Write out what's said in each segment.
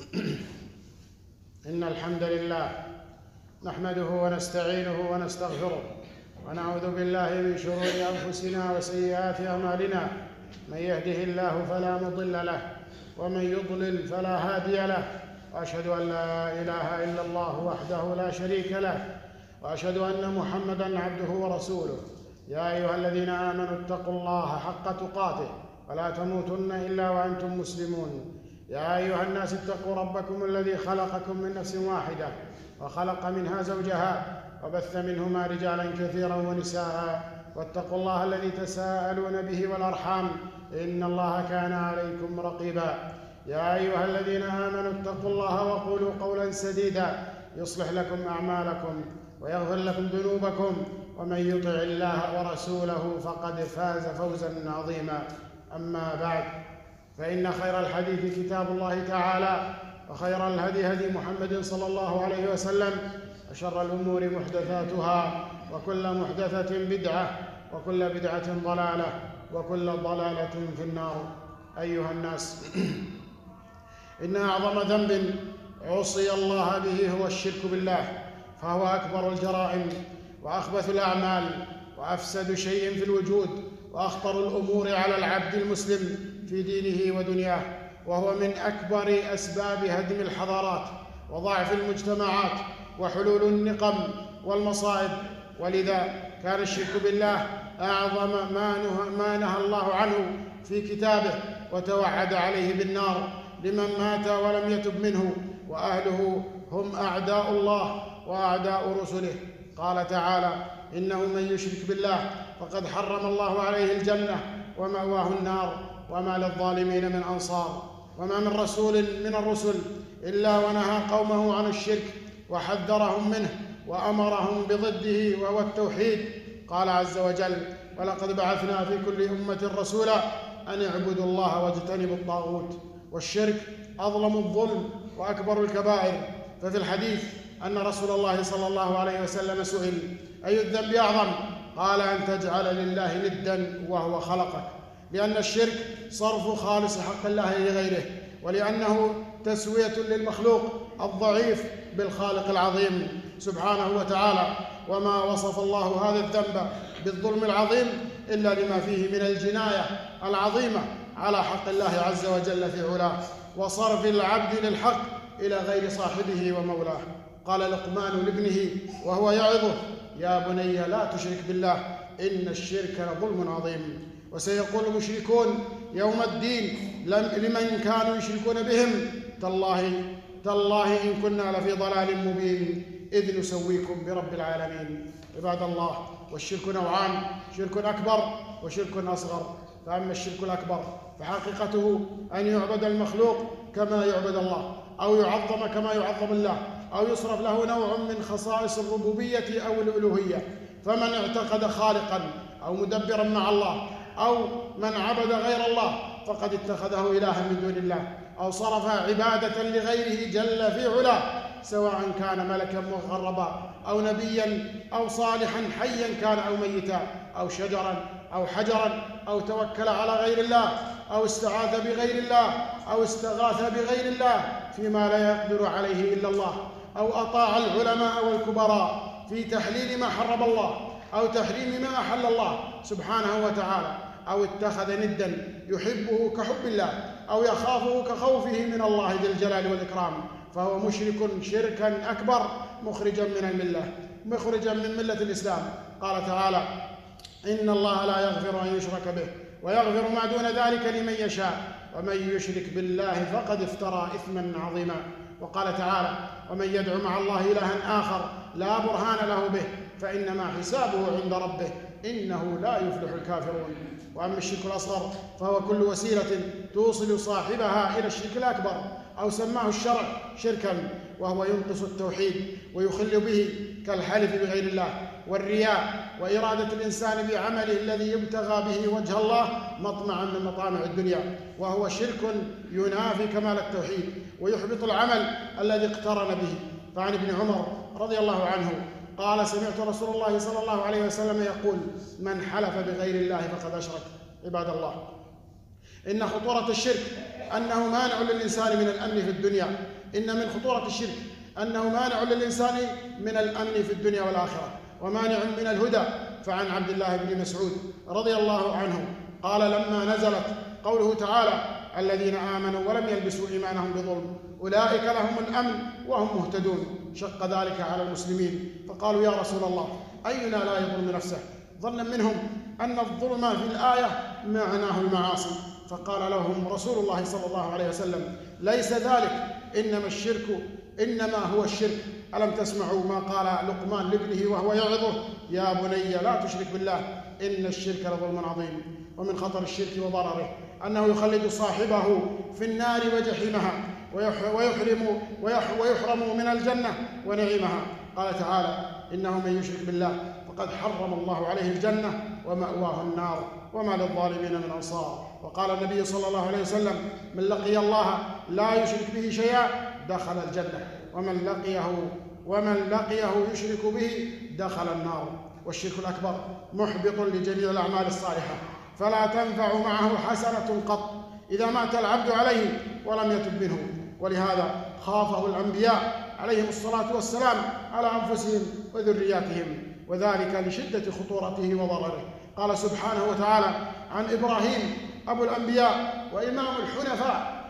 إن الحمد لله نحمده ونستعينه ونستغفره ونعوذ بالله من شرور أنفسنا وسيئات أعمالنا. من يهده الله فلا مضل له ومن يضلل فلا هادي له، وأشهد أن لا إله إلا الله وحده لا شريك له، وأشهد أن محمدًا عبده ورسوله. يا أيها الذين آمنوا اتقوا الله حق تقاته ولا تموتن إلا وأنتم مسلمون. يا أيها الناس اتقوا ربكم الذي خلقكم من نفس واحدة وخلق منها زوجها وبث منهما رجالا كثيرا ونساء، واتقوا الله الذي تساءلون به والأرحام إن الله كان عليكم رقيبا. يا أيها الذين آمنوا اتقوا الله وقولوا قولا سديدا يصلح لكم أعمالكم ويغفر لكم ذنوبكم، ومن يطع الله ورسوله فقد فاز فوزا عظيما. أما بعد، فإن خير الحديث كتاب الله تعالى، وخير الهدي هدي محمد صلى الله عليه وسلم، وشر الأمور محدثاتها، وكل محدثة بدعة، وكل بدعة ضلالة، وكل ضلالة في النار. أيها الناس، إن أعظم ذنب عصي الله به هو الشرك بالله، فهو أكبر الجرائم وأخبث الأعمال وأفسد شيء في الوجود وأخطر الأمور على العبد المسلم في دينه ودنياه، وهو من أكبر أسباب هدم الحضارات وضعف المجتمعات وحلول النقم والمصائب. ولذا كان الشرك بالله أعظم ما نهى الله عنه في كتابه، وتوعد عليه بالنار لمن مات ولم يتب منه، وأهله هم أعداء الله وأعداء رسله. قال تعالى: إنه من يشرك بالله فقد حرم الله عليه الجنة ومأواه النار وما للظالمين من أنصار. وما من رسول من الرسل إلا ونهى قومه عن الشرك وحذرهم منه وأمرهم بضده وهو التوحيد. قال عز وجل: ولقد بعثنا في كل أمة رسولا أن اعبدوا الله واجتنبوا الطاغوت. والشرك أظلم الظلم وأكبر الكبائر. ففي الحديث أن رسول الله صلى الله عليه وسلم سئل: أي الذنب أعظم؟ قال: أن تجعل لله ندا وهو خلقك. لأن الشرك صرف خالص حق الله لغيره، ولأنه تسوية للمخلوق الضعيف بالخالق العظيم سبحانه وتعالى. وما وصف الله هذا الذنب بالظلم العظيم إلا لما فيه من الجناية العظيمة على حق الله عز وجل في علاه، وصرف العبد للحق إلى غير صاحبه ومولاه. قال لقمان لابنه وهو يعظه: يا بني لا تشرك بالله إن الشرك لظلم عظيم. وسيقول المشركون يوم الدين لمن كانوا يشركون بهم: تالله إن كنا لفي ضلال مبين إذ نسويكم برب العالمين. عباد الله، والشرك نوعان: شرك أكبر وشرك أصغر. فأما الشرك الأكبر فحقيقته أن يعبد المخلوق كما يعبد الله، أو يعظم كما يعظم الله، أو يصرف له نوع من خصائص الربوبية أو الألوهية. فمن اعتقد خالقاً أو مدبراً مع الله، أو من عبد غير الله، فقد اتخذه إلها من دون الله، أو صرف عبادة لغيره جل في علاه، سواء كان ملكاً مقربا أو نبياً أو صالحاً حياً كان أو ميتا، أو شجراً أو حجراً، أو توكل على غير الله، أو استعاذ بغير الله، أو استغاث بغير الله فيما لا يقدر عليه إلا الله، أو أطاع العلماء والكبراء في تحليل ما حرم الله أو تحريم ما أحل الله سبحانه وتعالى، أو اتخذ ندا يحبه كحب الله أو يخافه كخوفه من الله ذي الجلال والإكرام، فهو مشرك شركا أكبر مخرجا من ملة الإسلام. قال تعالى: إن الله لا يغفر أن يشرك به ويغفر ما دون ذلك لمن يشاء ومن يشرك بالله فقد افترى إثما عظيما. وقال تعالى: ومن يدعو مع الله إلها آخر لا برهان له به فإنما حسابه عند ربه إنه لا يفلح الكافرون. وأما الشرك الأصغر فهو كل وسيلة توصل صاحبها إلى الشرك الأكبر، أو سماه الشرع شركا، وهو ينقص التوحيد ويخل به، كالحلف بغير الله والرياء وإرادة الإنسان بعمله الذي يبتغى به وجه الله مطمعا من مطامع الدنيا، وهو شرك ينافي كمال التوحيد ويحبط العمل الذي اقترن به. فعن ابن عمر رضي الله عنه قال: سمعت رسول الله صلى الله عليه وسلم يقول: من حلف بغير الله فقد أشرك. عباد الله، إن خطورة الشرك أنه مانع للإنسان من الأمن في الدنيا، إن من خطورة الشرك أنه مانع للإنسان من الأمن في الدنيا والآخرة ومانع من الهدى. فعن عبد الله بن مسعود رضي الله عنه قال لما نزلت قوله تعالى الذين آمنوا ولم يلبسوا إيمانهم بظلم أولئك لهم الأمن وهم مهتدون، شق ذلك على المسلمين فقالوا يا رسول الله أينا لا يظلم نفسه؟ ظنا منهم أن الظلم في الآية معناه المعاصي، فقال لهم رسول الله صلى الله عليه وسلم ليس ذلك، إنما هو الشرك. ألم تسمعوا ما قال لقمان لابنه وهو يعظه يا بني لا تشرك بالله إن الشرك لظلم عظيم. ومن خطر الشرك وضرره أنه يخلد صاحبه في النار وجحيمها ويحرم من الجنة ونعيمها. قال تعالى إنه من يشرك بالله فقد حرم الله عليه الجنة ومأواه النار وما للظالمين من أنصار. وقال النبي صلى الله عليه وسلم من لقي الله لا يشرك به شيئا دخل الجنة ومن لقيه يشرك به دخل النار. والشرك الأكبر محبط لجميع الأعمال الصالحة فلا تنفع معه حسنة قط إذا مات العبد عليه ولم يتب منه، ولهذا خافه الأنبياء عليهم الصلاة والسلام على أنفسهم وذرياتهم، وذلك لشدة خطورته وضرره. قال سبحانه وتعالى عن إبراهيم أبو الأنبياء وإمام الحنفاء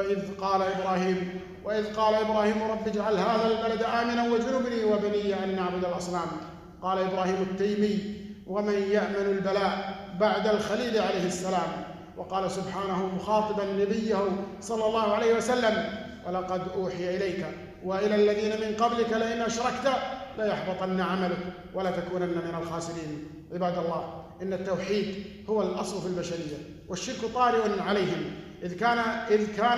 وإذ قال إبراهيم رب اجعل هذا البلد آمنا واجنبني وبني أن نعبد الأصنام. قال إبراهيم التيمي ومن يأمن البلاء بعد الخليل عليه السلام. وقال سبحانه مخاطبا نبيه صلى الله عليه وسلم ولقد أوحي إليك وإلى الذين من قبلك لئن أشركت ليحبطن عملك ولتكونن من الخاسرين. عباد الله إن التوحيد هو الأصل في البشرية، والشرك طارئ عليهم إذ كان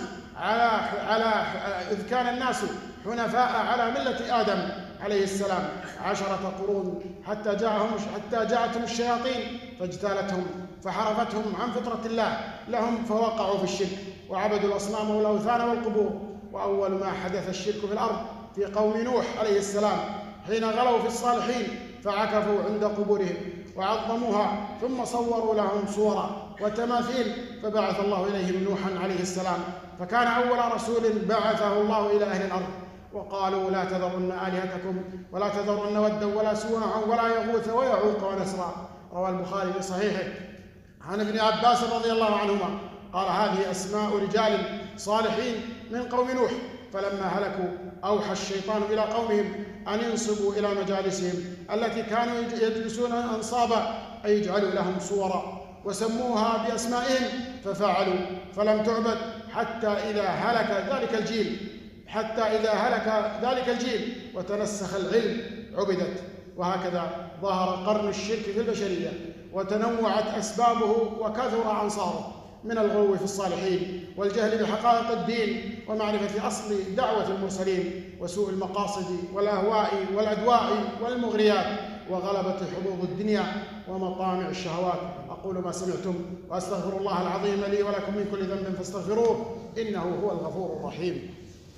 الناس حنفاء على ملة آدم عليه السلام 10 قرون حتى جاءتهم الشياطين فاجتالتهم فحرفتهم عن فطرة الله لهم فوقعوا في الشرك وعبدوا الأصنام والأوثان والقبور. وأول ما حدث الشرك في الأرض في قوم نوح عليه السلام حين غلوا في الصالحين فعكفوا عند قبورهم وعظموها ثم صوروا لهم صورا وتماثيل فبعث الله إليهم نوحا عليه السلام فكان أول رسول بعثه الله إلى أهل الأرض. وقالوا لا تذرن آلهتكم ولا تذرن ودا ولا سواعا ولا يغوث ويعوق ونسرا. روى البخاري في صحيحه عن ابن عباس رضي الله عنهما قال هذه أسماء رجال صالحين من قوم نوح فلما هلكوا أوحى الشيطان إلى قومهم أن ينصبوا إلى مجالسهم التي كانوا يجلسون أنصابا أي يجعلوا لهم صورا وسموها بأسمائهم ففعلوا فلم تعبد حتى إذا هلك ذلك الجيل وتنسخ العلم عبدت. وهكذا ظهر قرن الشرك في البشرية وتنوعت أسبابه وكثر أنصاره من الغلو في الصالحين والجهل بحقائق الدين ومعرفة أصل دعوة المرسلين وسوء المقاصد والأهواء والأدواء والمغريات وغلبة حظوظ الدنيا ومطامع الشهوات. أقول ما سمعتم وأستغفر الله العظيم لي ولكم من كل ذنب فاستغفروه إنه هو الغفور الرحيم.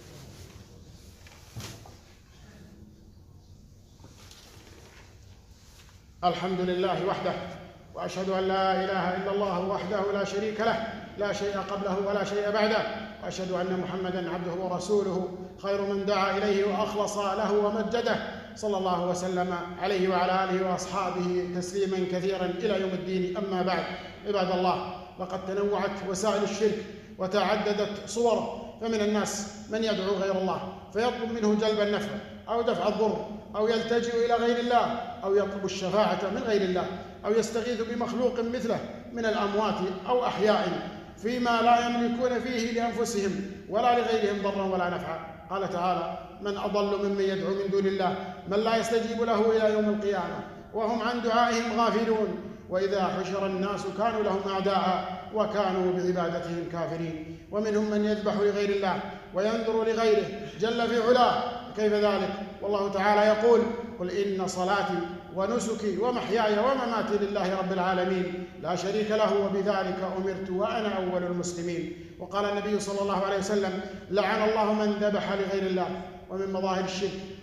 الحمد لله وحده وأشهد أن لا إله إلا الله وحده لا شريك له لا شيء قبله ولا شيء بعده وأشهد أن محمدًا عبده ورسوله خير من دعا إليه وأخلص له ومجده صلى الله وسلم عليه وعلى آله وأصحابه تسليمًا كثيرًا إلى يوم الدين. أما بعد عباد الله لقد تنوعت وسائل الشرك وتعددت صوره فمن الناس من يدعو غير الله فيطلب منه جلب النفع أو دفع الضر أو يلتجئ إلى غير الله أو يطلب الشفاعة من غير الله أو يستغيث بمخلوق مثله من الأموات أو أحياء فيما لا يملكون فيه لأنفسهم ولا لغيرهم ضرا ولا نفعا. قال تعالى من أضل ممن يدعو من دون الله من لا يستجيب له إلى يوم القيامة وهم عن دعائهم غافلون وإذا حشر الناس كانوا لهم أعداء وكانوا بعبادتهم كافرين. ومنهم من يذبح لغير الله وينذر لغيره جل في علاه كيف ذلك والله تعالى يقول قل إن صلاتي ونسكي ومحياي ومماتي لله رب العالمين لا شريك له وبذلك أمرت وأنا أول المسلمين. وقال النبي صلى الله عليه وسلم لعن الله من ذبح لغير الله. ومن مظاهر الشرك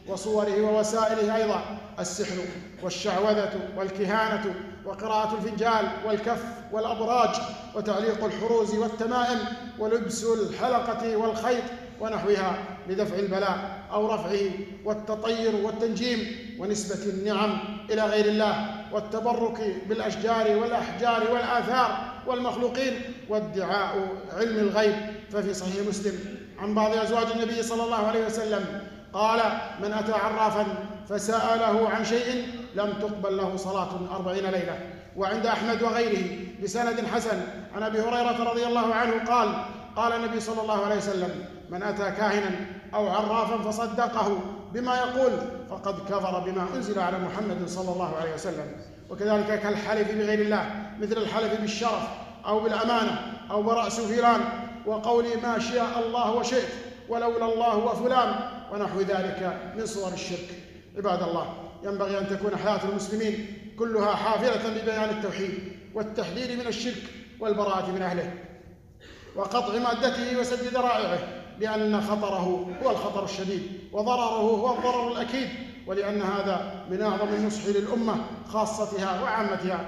وصوره ووسائله أيضا: السحر والشعوذة والكهانة وقراءة الفنجال والكف والأبراج وتعليق الحروز والتمائم ولبس الحلقة والخيط ونحوها لدفع البلاء أو رفعه، والتطير والتنجيم ونسبة النعم إلى غير الله، والتبرك بالأشجار والأحجار والآثار والمخلوقين، وادعاء علم الغيب. ففي صحيح مسلم عن بعض أزواج النبي صلى الله عليه وسلم قال: من أتى عرافا فسأله عن شيء لم تقبل له صلاة 40 ليلة. وعند أحمد وغيره بسند حسن عن أبي هريرة رضي الله عنه قال: قال النبي صلى الله عليه وسلم: من أتى كاهنا أو عرافا فصدقه بما يقول فقد كفر بما أنزل على محمد صلى الله عليه وسلم. وكذلك كالحلف بغير الله، مثل الحلف بالشرف أو بالأمانة أو برأس فلان، وقول ما شاء الله وشئت ولولا الله وفلان، ونحو ذلك من صور الشرك. عباد الله، ينبغي أن تكون حياة المسلمين كلها حافلة ببيان التوحيد والتحذير من الشرك والبراءة من أهله وقطع مادته وسد ذرائعه، لأن خطره هو الخطر الشديد وضرره هو الضرر الأكيد، ولأن هذا من أعظم النصح للأمة خاصتها وعامتها.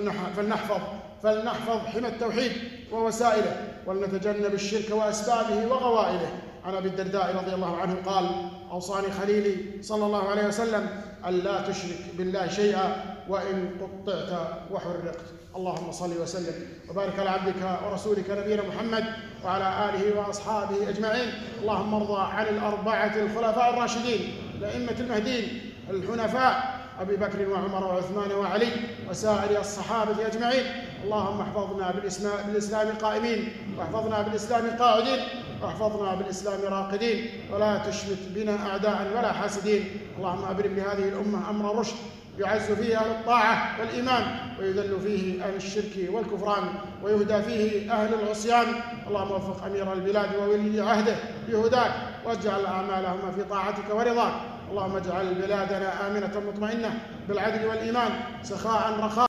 فلنحفظ حمى التوحيد ووسائله، ولنتجنب الشرك وأسبابه وغوائله. عن أبي الدرداء رضي الله عنه قال: أوصاني خليلي صلى الله عليه وسلم ألا تشرك بالله شيئا وإن قطعت وحرقت. اللهم صل وسلم وبارك على عبدك ورسولك نبينا محمد وعلى آله وأصحابه أجمعين. اللهم ارضى عن الأربعة الخلفاء الراشدين الأئمة المهديين الحنفاء أبي بكر وعمر وعثمان وعلي وسائر الصحابة أجمعين. اللهم احفظنا بالإسلام قائمين، واحفظنا بالإسلام قاعدين، واحفظنا بالإسلام راقدين، ولا تشمت بنا أعداء ولا حاسدين. اللهم أبرم لهذه الأمة أمر رشد يعز فيه أهل الطاعة والإيمان، ويذل فيه أهل الشرك والكفران، ويهدى فيه أهل العصيان. اللهم وفق أمير البلاد وولي عهده بهداك، واجعل أعمالهم في طاعتك ورضاك. اللهم اجعل بلادنا آمنة مطمئنة بالعدل والإيمان، سخاء رخاء.